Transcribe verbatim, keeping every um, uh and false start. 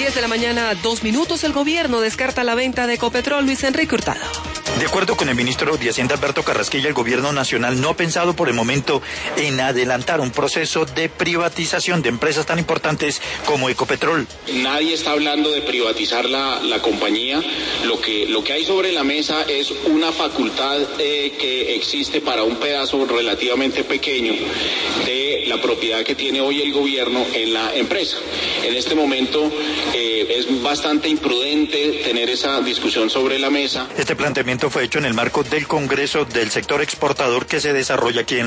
diez de la mañana, dos minutos, el gobierno descarta la venta de Ecopetrol. Luis Enrique Hurtado. De acuerdo con el ministro de Hacienda, Alberto Carrasquilla, el gobierno nacional no ha pensado por el momento en adelantar un proceso de privatización de empresas tan importantes como Ecopetrol. Nadie está hablando de privatizar la, la compañía. Lo que, lo que hay sobre la mesa es una facultad eh, que existe para un pedazo relativamente pequeño de la propiedad que tiene hoy el gobierno en la empresa. En este momento eh, es bastante imprudente tener esa discusión sobre la mesa. Este planteamiento fue hecho en el marco del Congreso del Sector Exportador que se desarrolla aquí en